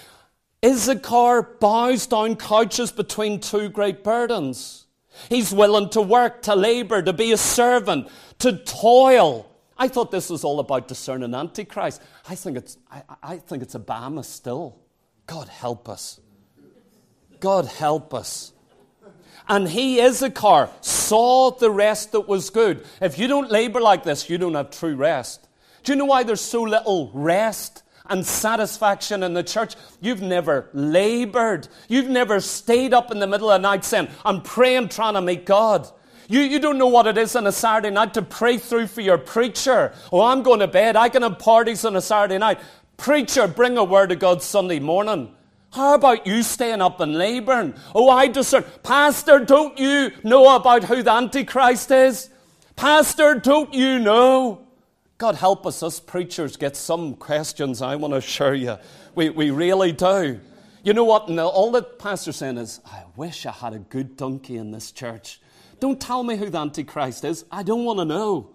Issachar bows down, couches between two great burdens. He's willing to work, to labor, to be a servant, to toil. I thought this was all about discerning Antichrist. I think it's, I, I think it's Obama still. God help us. God help us. And he, Issachar, saw the rest that was good. If you don't labor like this, you don't have true rest. Do you know why there's so little rest and satisfaction in the church? You've never labored. You've never stayed up in the middle of the night saying, I'm praying, trying to meet God. You, you don't know what it is on a Saturday night to pray through for your preacher. Oh, I'm going to bed. I can have parties on a Saturday night. Preacher, bring a word of God Sunday morning. How about you staying up and laboring? Oh, I discern. Pastor, don't you know about who the Antichrist is? Pastor, don't you know? God help us, us preachers get some questions, I want to assure you. We, we really do. You know what? And all the pastor's saying is, I wish I had a good donkey in this church. Don't tell me who the Antichrist is. I don't want to know.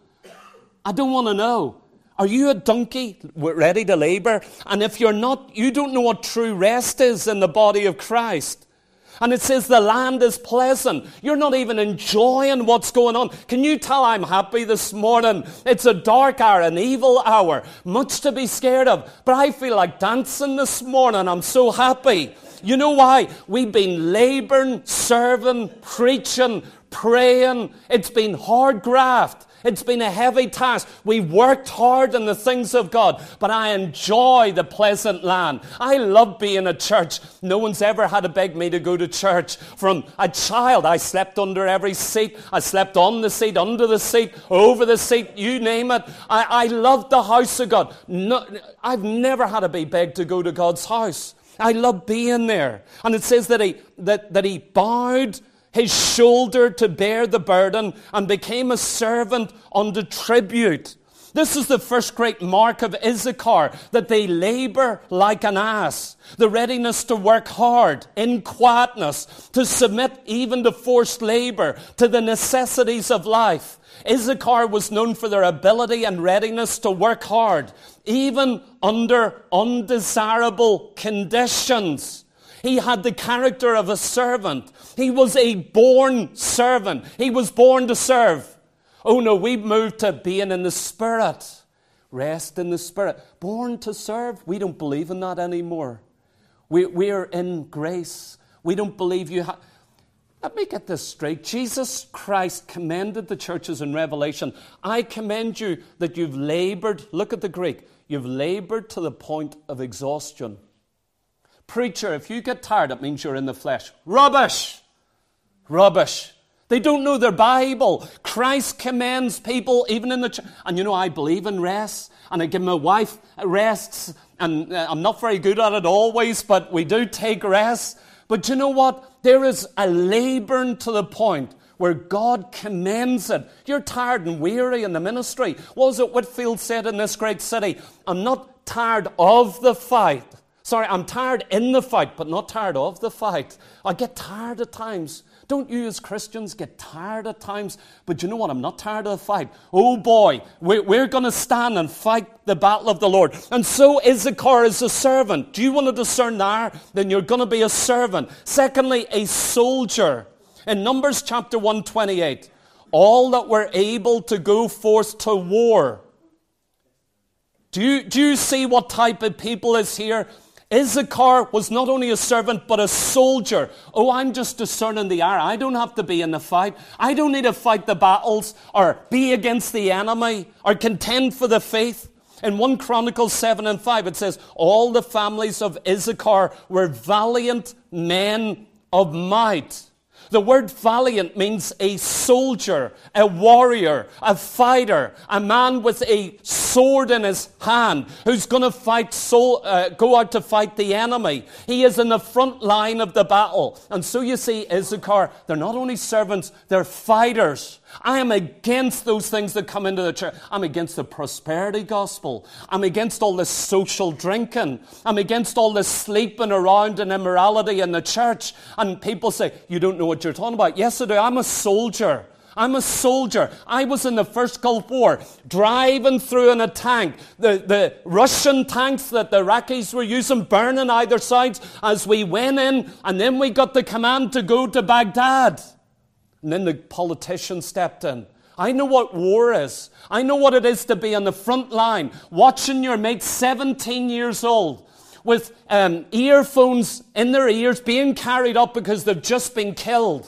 I don't want to know. Are you a donkey ready to labor? And if you're not, you don't know what true rest is in the body of Christ. And it says the land is pleasant. You're not even enjoying what's going on. Can you tell I'm happy this morning? It's a dark hour, an evil hour, much to be scared of. But I feel like dancing this morning. I'm so happy. You know why? We've been laboring, serving, preaching, praying. It's been hard graft. It's been a heavy task. We've worked hard in the things of God, but I enjoy the pleasant land. I love being at church. No one's ever had to beg me to go to church. From a child, I slept under every seat. I slept on the seat, under the seat, over the seat, you name it. I, I love the house of God. No, I've never had to be begged to go to God's house. I love being there. And it says that he, that, that he bowed his shoulder to bear the burden and became a servant under tribute. This is the first great mark of Issachar, that they labor like an ass. The readiness to work hard in quietness, to submit even to forced labor, to the necessities of life. Issachar was known for their ability and readiness to work hard, even under undesirable conditions. He had the character of a servant. He was a born servant. He was born to serve. Oh no, we've moved to being in the Spirit. Rest in the Spirit. Born to serve. We don't believe in that anymore. We, we're in grace. We don't believe you have... Let me get this straight. Jesus Christ commended the churches in Revelation. I commend you that you've labored. Look at the Greek. You've labored to the point of exhaustion. Preacher, if you get tired, it means you're in the flesh. Rubbish! Rubbish! They don't know their Bible. Christ commends people even in the church. And you know, I believe in rest, and I give my wife rests, and uh, I'm not very good at it always, but we do take rest. But you know what? There is a laboring to the point where God commends it. You're tired and weary in the ministry. What was it Whitfield said in this great city? I'm not tired of the fight. Sorry, I'm tired in the fight, but not tired of the fight. I get tired at times. Don't you as Christians get tired at times? But you know what? I'm not tired of the fight. Oh boy, we're, we're going to stand and fight the battle of the Lord. And so Issachar is a servant. Do you want to discern there? Then you're going to be a servant. Secondly, a soldier. In Numbers chapter one twenty-eight, all that were able to go forth to war. Do you, do you see what type of people is here? Issachar was not only a servant, but a soldier. Oh, I'm just discerning the hour. I don't have to be in the fight. I don't need to fight the battles or be against the enemy or contend for the faith. In First Chronicles seven and five, it says, all the families of Issachar were valiant men of might. The word valiant means a soldier, a warrior, a fighter, a man with a sword in his hand who's going to fight, so, uh, go out to fight the enemy. He is in the front line of the battle. And so you see, Issachar, they're not only servants, they're fighters. I am against those things that come into the church. I'm against the prosperity gospel. I'm against all this social drinking. I'm against all this sleeping around and immorality in the church. And people say, you don't know what you're talking about. Yes, I do. I'm a soldier. I'm a soldier. I was in the first Gulf War, driving through in a tank. The, the Russian tanks that the Iraqis were using, burning either sides as we went in. And then we got the command to go to Baghdad. And then the politician stepped in. I know what war is. I know what it is to be on the front line, watching your mate, seventeen years old, with um, earphones in their ears, being carried up because they've just been killed.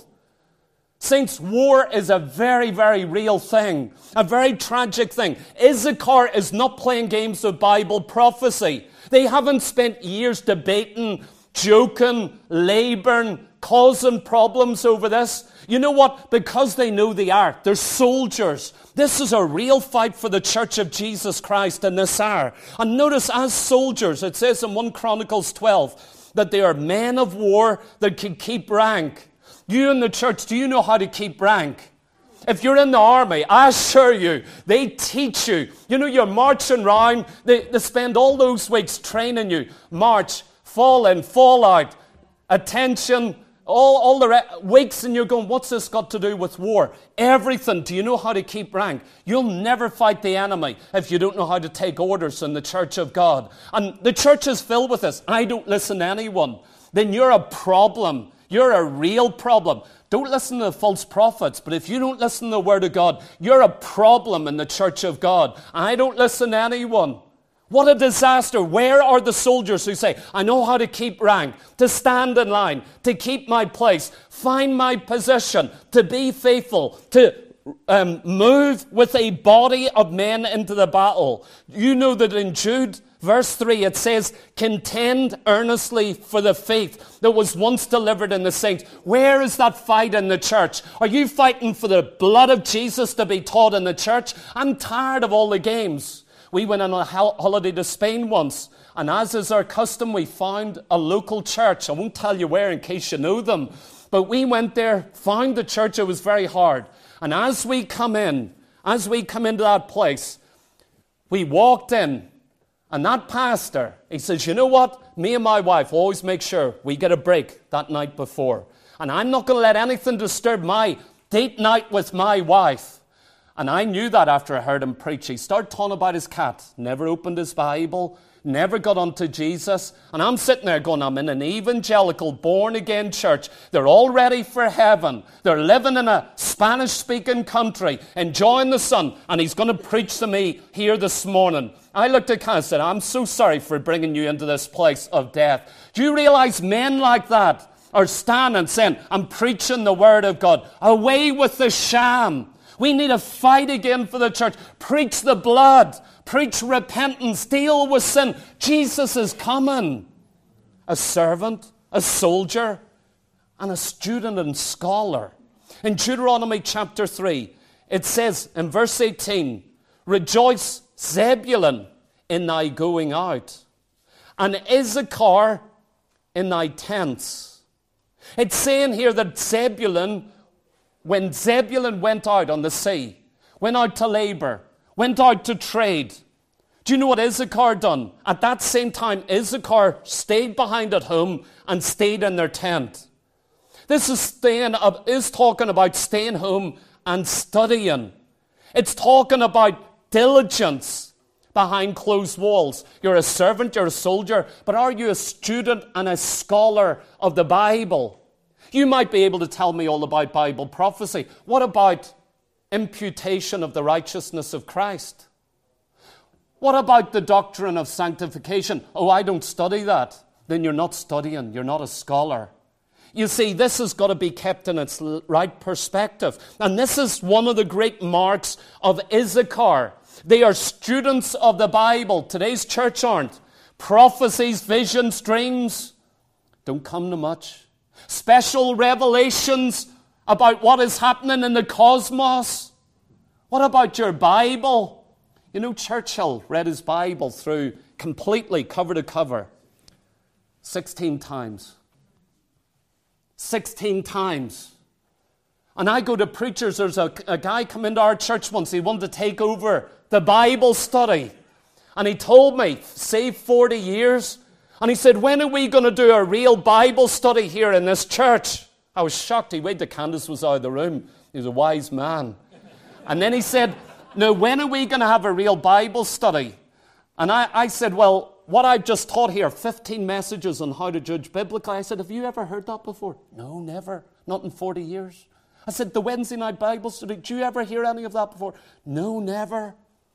Saints, war is a very, very real thing, a very tragic thing. Issachar is not playing games of Bible prophecy. They haven't spent years debating, joking, laboring, causing problems over this. You know what? Because they know the art. They're soldiers. This is a real fight for the Church of Jesus Christ in this hour. And notice, as soldiers, it says in First Chronicles twelve that they are men of war that can keep rank. You in the church, do you know how to keep rank? If you're in the army, I assure you, they teach you. You know, you're marching around. They, they spend all those weeks training you. March, fall in, fall out, attention, all, all the re- weeks, and you're going, what's this got to do with war? Everything. Do you know how to keep rank? You'll never fight the enemy if you don't know how to take orders in the church of God. And the church is filled with this. I don't listen to anyone. Then you're a problem. You're a real problem. Don't listen to the false prophets, but if you don't listen to the Word of God, you're a problem in the church of God. I don't listen to anyone. What a disaster. Where are the soldiers who say, I know how to keep rank, to stand in line, to keep my place, find my position, to be faithful, to um, move with a body of men into the battle? You know that in Jude, verse three, it says, contend earnestly for the faith that was once delivered in the saints. Where is that fight in the church? Are you fighting for the blood of Jesus to be taught in the church? I'm tired of all the games. We went on a holiday to Spain once, and as is our custom, we found a local church. I won't tell you where in case you know them, but we went there, found the church. It was very hard. And as we come in, as we come into that place, we walked in, and that pastor, he says, you know what? Me and my wife always make sure we get a break that night before. And I'm not going to let anything disturb my date night with my wife. And I knew that after I heard him preach. He started talking about his cat. Never opened his Bible. Never got onto Jesus. And I'm sitting there going, I'm in an evangelical, born-again church. They're all ready for heaven. They're living in a Spanish-speaking country, enjoying the sun. And he's going to preach to me here this morning. I looked at Kat and said, I'm so sorry for bringing you into this place of death. Do you realize men like that are standing saying, I'm preaching the Word of God. Away with the sham. We need to fight again for the church. Preach the blood. Preach repentance. Deal with sin. Jesus is coming. A servant, a soldier, and a student and scholar. In Deuteronomy chapter three, it says in verse eighteen, rejoice, Zebulun, in thy going out, and Issachar in thy tents. It's saying here that Zebulun, when Zebulun went out on the sea, went out to labor, went out to trade, do you know what Issachar done? At that same time, Issachar stayed behind at home and stayed in their tent. This is, staying, is talking about staying home and studying. It's talking about diligence behind closed walls. You're a servant, you're a soldier, but are you a student and a scholar of the Bible? You might be able to tell me all about Bible prophecy. What about imputation of the righteousness of Christ? What about the doctrine of sanctification? Oh, I don't study that. Then you're not studying. You're not a scholar. You see, this has got to be kept in its right perspective. And this is one of the great marks of Issachar. They are students of the Bible. Today's church aren't. Prophecies, visions, dreams don't come to much. Special revelations about what is happening in the cosmos. What about your Bible? You know, Churchill read his Bible through completely, cover to cover, sixteen times. sixteen times. And I go to preachers. There's a, a guy come into our church once. He wanted to take over the Bible study. And he told me, save forty years. And he said, when are we going to do a real Bible study here in this church? I was shocked. He waited till Candace was out of the room. He was a wise man. And then he said, now, when are we going to have a real Bible study? And I, I said, well, what I've just taught here, fifteen messages on how to judge biblically. I said, have you ever heard that before? No, never. Not in forty years. I said, the Wednesday night Bible study, did you ever hear any of that before? No, never.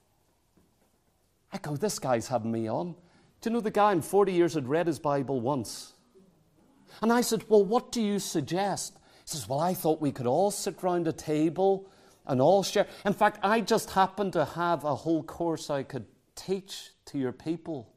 I go, this guy's having me on. Do you know the guy in forty years had read his Bible once? And I said, well, what do you suggest? He says, well, I thought we could all sit round a table and all share. In fact, I just happened to have a whole course I could teach to your people.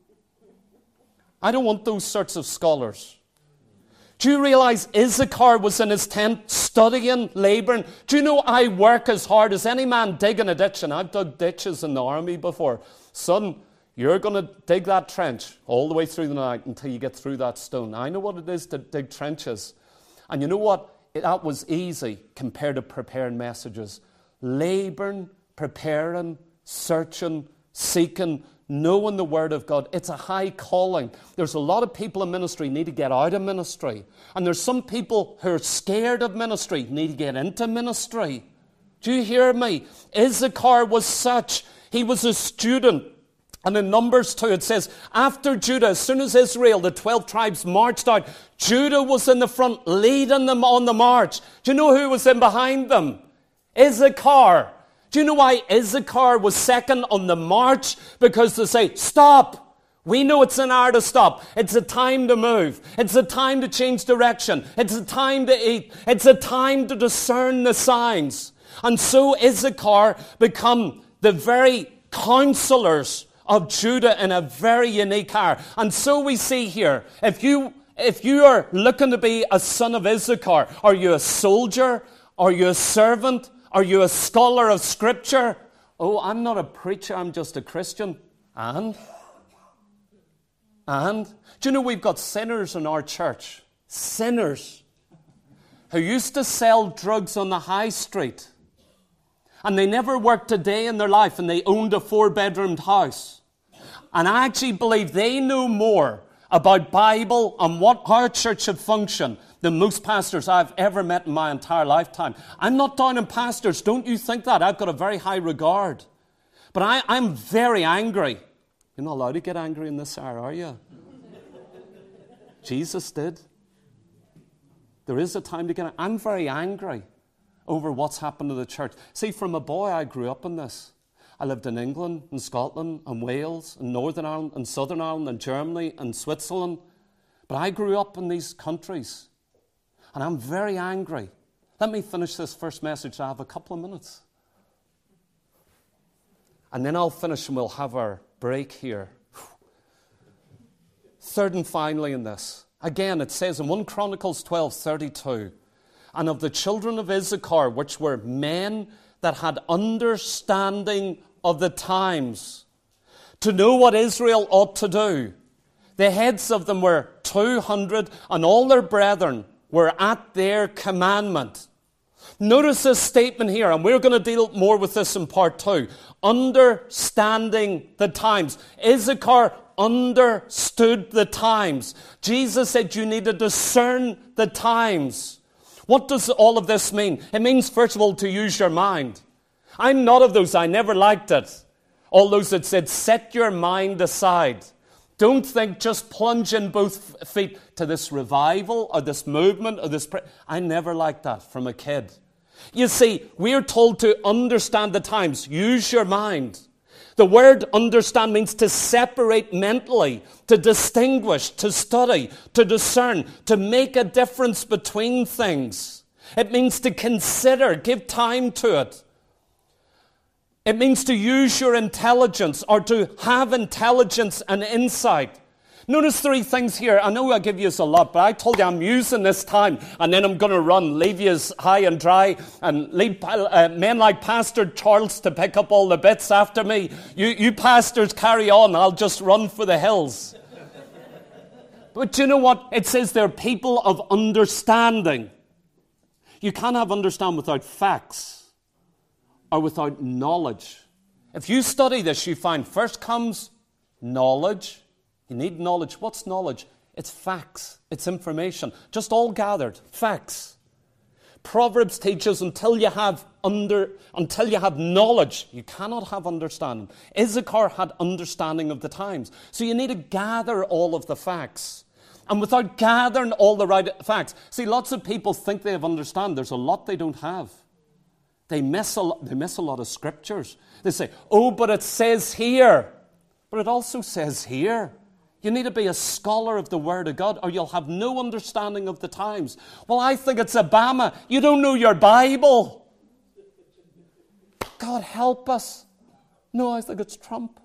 I don't want those sorts of scholars. Do you realize Issachar was in his tent studying, laboring? Do you know I work as hard as any man digging a ditch? And I've dug ditches in the army before. Son, you're going to dig that trench all the way through the night until you get through that stone. I know what it is to dig trenches. And you know what? That was easy compared to preparing messages. Laboring, preparing, searching, seeking, knowing the Word of God. It's a high calling. There's a lot of people in ministry who need to get out of ministry. And there's some people who are scared of ministry, need to get into ministry. Do you hear me? Issachar was such. He was a student. And in Numbers two, it says, after Judah, as soon as Israel, the twelve tribes, marched out, Judah was in the front, leading them on the march. Do you know who was in behind them? Issachar. Do you know why Issachar was second on the march? Because they say, stop. We know it's an hour to stop. It's a time to move. It's a time to change direction. It's a time to eat. It's a time to discern the signs. And so Issachar become the very counselors of Judah in a very unique hour. And so we see here, if you if you are looking to be a son of Issachar, are you a soldier? Are you a servant? Are you a scholar of Scripture? Oh, I'm not a preacher, I'm just a Christian. And? And? Do you know we've got sinners in our church? Sinners. Who used to sell drugs on the high street. And they never worked a day in their life, and they owned a four-bedroomed house. And I actually believe they know more about Bible and what our church should function than most pastors I've ever met in my entire lifetime. I'm not down on pastors. Don't you think that? I've got a very high regard. But I, I'm very angry. You're not allowed to get angry in this hour, are you? Jesus did. There is a time to get angry. I'm very angry over what's happened to the church. See, from a boy, I grew up in this. I lived in England, and Scotland, and Wales, and Northern Ireland, and Southern Ireland, and Germany, and Switzerland. But I grew up in these countries, and I'm very angry. Let me finish this first message. I have a couple of minutes. And then I'll finish, and we'll have our break here. Third and finally in this. Again, it says in First Chronicles twelve thirty-two, and of the children of Issachar, which were men that had understanding of the times, to know what Israel ought to do. The heads of them were two hundred, and all their brethren were at their commandment. Notice this statement here, and we're going to deal more with this in part two. Understanding the times. Issachar understood the times. Jesus said you need to discern the times. What does all of this mean? It means, first of all, to use your mind. I'm not of those. I never liked it. All those that said, set your mind aside. Don't think, just plunge in both feet to this revival or this movement or this... Pre- I never liked that from a kid. You see, we're told to understand the times. Use your mind. The word understand means to separate mentally, to distinguish, to study, to discern, to make a difference between things. It means to consider, give time to it. It means to use your intelligence or to have intelligence and insight. Notice three things here. I know I give you a lot, but I told you I'm using this time and then I'm going to run, leave you high and dry and leave uh, men like Pastor Charles to pick up all the bits after me. You, you pastors carry on. I'll just run for the hills. But do you know what? It says they're people of understanding. You can't have understanding without facts or without knowledge. If you study this, you find first comes knowledge. You need knowledge. What's knowledge? It's facts. It's information. Just all gathered. Facts. Proverbs teaches until you have under, until you have knowledge, you cannot have understanding. Issachar had understanding of the times. So you need to gather all of the facts. And without gathering all the right facts, see, lots of people think they have understanding. There's a lot they don't have. They miss a lot, they miss a lot of scriptures. They say, oh, but it says here. But it also says here. You need to be a scholar of the Word of God or you'll have no understanding of the times. Well, I think it's Obama. You don't know your Bible. God help us. No, I think it's Trump.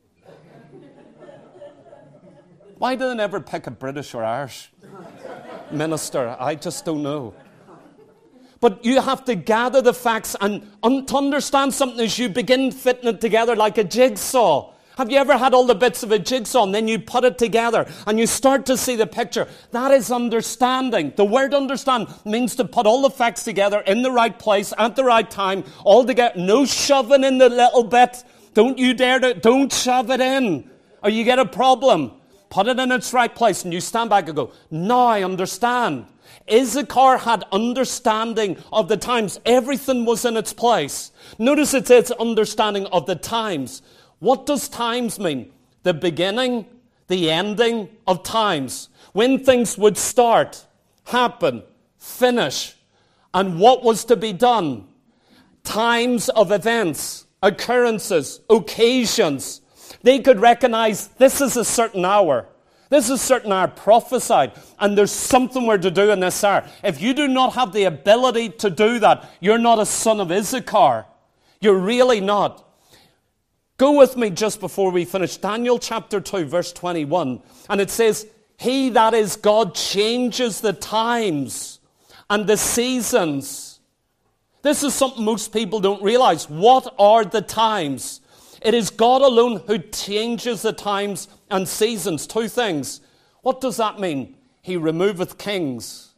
Why do they never pick a British or Irish minister? I just don't know. But you have to gather the facts and un- to understand something as you begin fitting it together like a jigsaw. Have you ever had all the bits of a jigsaw and then you put it together and you start to see the picture? That is understanding. The word understand means to put all the facts together in the right place at the right time, all together. No shoving in the little bit. Don't you dare to, don't shove it in or you get a problem. Put it in its right place and you stand back and go, now I understand. Issachar had understanding of the times. Everything was in its place. Notice it says understanding of the times. What does times mean? The beginning, the ending of times. When things would start, happen, finish, and what was to be done. Times of events, occurrences, occasions. They could recognize this is a certain hour. This is a certain hour prophesied, and there's something we're to do in this hour. If you do not have the ability to do that, you're not a son of Issachar. You're really not. Go with me just before we finish. Daniel chapter two, verse twenty-one. And it says, he that is God changes the times and the seasons. This is something most people don't realize. What are the times? It is God alone who changes the times and seasons. Two things. What does that mean? He removeth kings.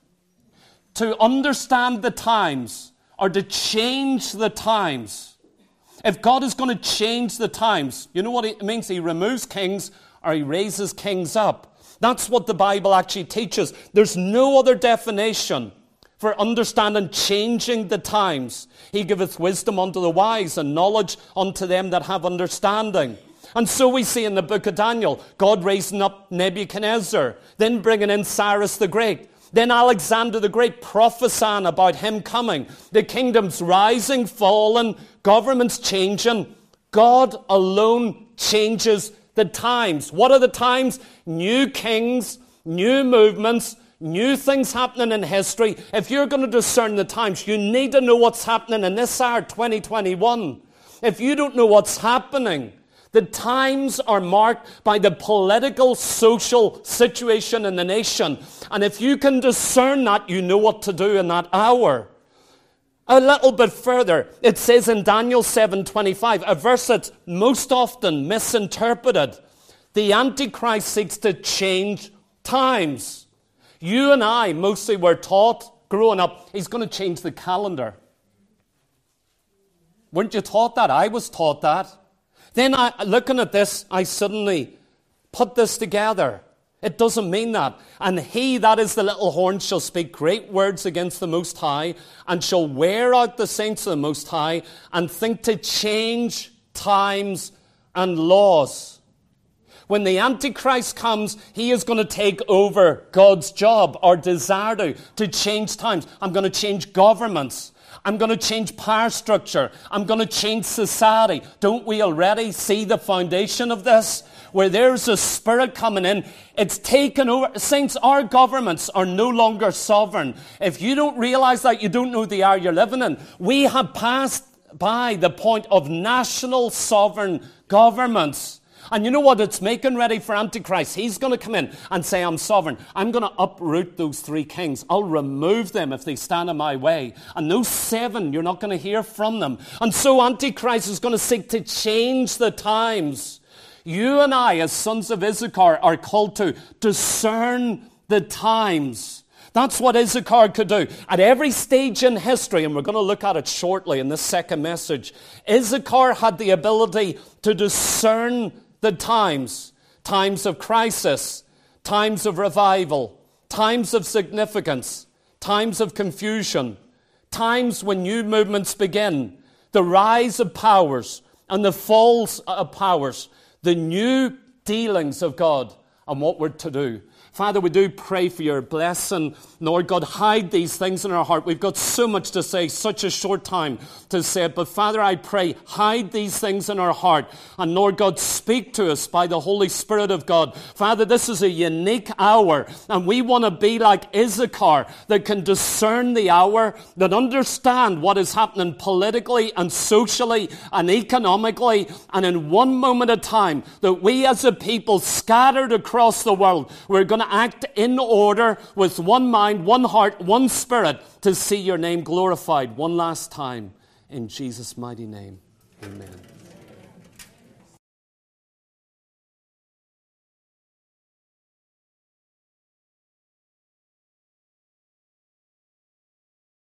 To understand the times or to change the times. If God is going to change the times, you know what it means? He removes kings or he raises kings up. That's what the Bible actually teaches. There's no other definition for understanding changing the times. He giveth wisdom unto the wise and knowledge unto them that have understanding. And so we see in the book of Daniel, God raising up Nebuchadnezzar, then bringing in Cyrus the Great. Then Alexander the Great prophesying about him coming. The kingdoms rising, falling, governments changing. God alone changes the times. What are the times? New kings, new movements, new things happening in history. If you're going to discern the times, you need to know what's happening in this hour, twenty twenty-one. If you don't know what's happening, The times are marked by the political, social situation in the nation. And if you can discern that, you know what to do in that hour. A little bit further, it says in Daniel seven twenty-five, a verse that's most often misinterpreted, the Antichrist seeks to change times. You and I mostly were taught growing up, he's going to change the calendar. Weren't you taught that? I was taught that. Then I, looking at this, I suddenly put this together. It doesn't mean that. And he that is the little horn shall speak great words against the Most High, and shall wear out the saints of the Most High, and think to change times and laws. When the Antichrist comes, he is going to take over God's job, or desire to, to change times. I'm going to change governments. I'm going to change power structure. I'm going to change society. Don't we already see the foundation of this? Where there's a spirit coming in, it's taken over. Saints, our governments are no longer sovereign. If you don't realize that, you don't know the hour you're living in. We have passed by the point of national sovereign governments. And you know what? It's making ready for Antichrist. He's going to come in and say, I'm sovereign. I'm going to uproot those three kings. I'll remove them if they stand in my way. And those seven, you're not going to hear from them. And so Antichrist is going to seek to change the times. You and I, as sons of Issachar, are called to discern the times. That's what Issachar could do. At every stage in history, and we're going to look at it shortly in this second message, Issachar had the ability to discern the times. Times of crisis, times of revival, times of significance, times of confusion, times when new movements begin, the rise of powers and the falls of powers, the new dealings of God and what we're to do. Father, we do pray for your blessing. Lord God, hide these things in our heart. We've got so much to say, such a short time to say it. But Father, I pray, hide these things in our heart. And Lord God, speak to us by the Holy Spirit of God. Father, this is a unique hour. And we want to be like Issachar, that can discern the hour, that understand what is happening politically and socially and economically. And in one moment of time, that we as a people scattered across the world, we're going to act in order with one mind, one heart, one spirit to see your name glorified one last time. In Jesus' mighty name, amen.